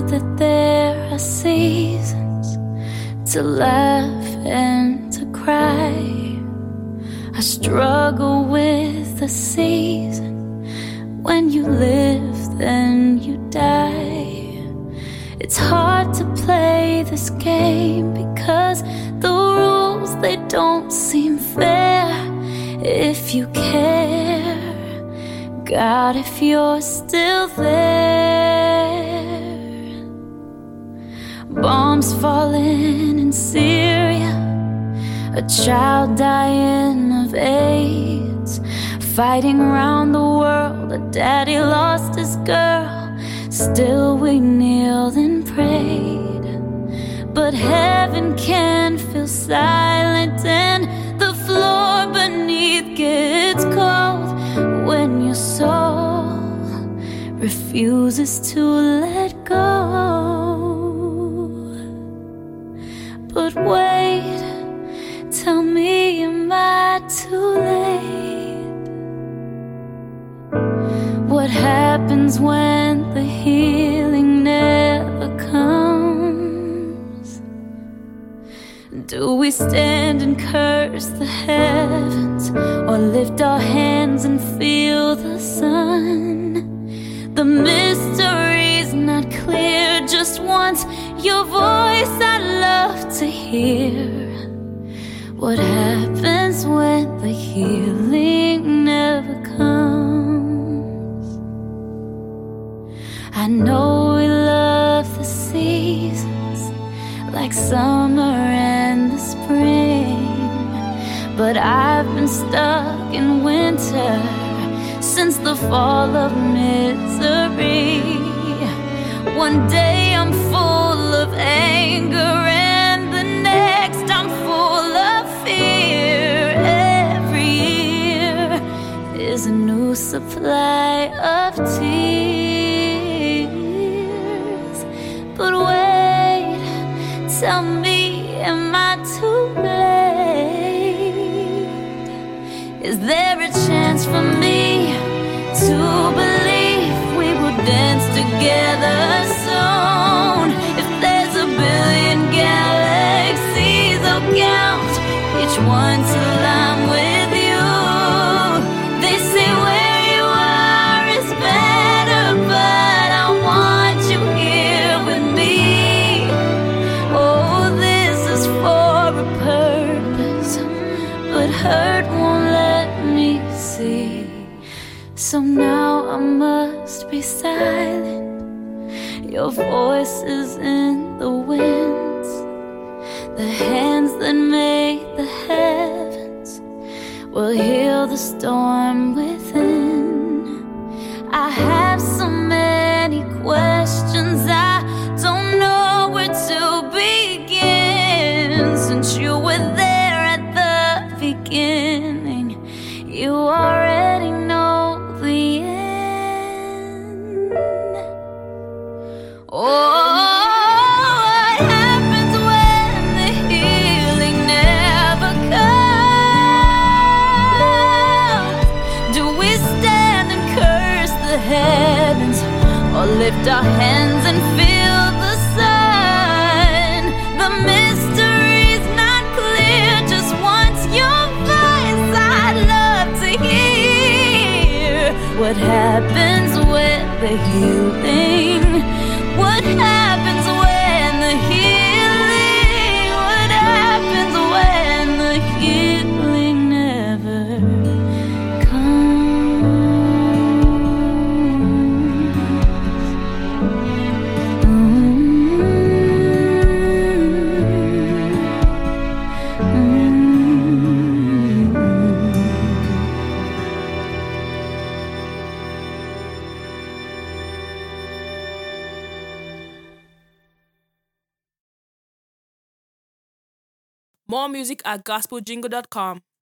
that there are seasons to laugh and to cry. I struggle with the season. When you live, then you die. It's hard to play this game because the rules, they don't seem fair. If you care, God, if you're still there. Bombs falling in Syria, a child dying of AIDS, fighting around the world, a daddy lost his girl. Still we kneeled and prayed, but heaven can feel silent and the floor beneath gets cold when your soul refuses to let go. But wait, tell me, am I too late? What happens when the healing never comes? Do we stand and curse the heavens, or lift our hands and feel the sun? The mystery's not clear. Just once your voice I'd love to hear. What happens when the healing never comes? I know we love the seasons, like summer and the spring, but I've been stuck in winter since the fall of misery. One day I'm full of anger and the next I'm full of fear. Every year is a new supply of tears. But wait, tell me, am I too late? Is there a chance for me to believe we will dance together soon? If there's a billion galaxies, I'll count each one till I'm with you. They say where you are is better, but I want you here with me. Oh, this is for a purpose, but hurt won't let me see. So now I must be silent. Your voice is in the winds. The hands that made the heavens will heal the storm within. I have so many questions, I don't know where to begin. Since you were there at the beginning, you already know the end. Oh, what happens when the healing never comes? Do we stand and curse the heavens, or lift our hands and feel the sun? The mystery's not clear. Just once your voice I'd love to hear. What happens when the healing? What happens when the healing? What happens when the healing never More music at gospeljingle.com.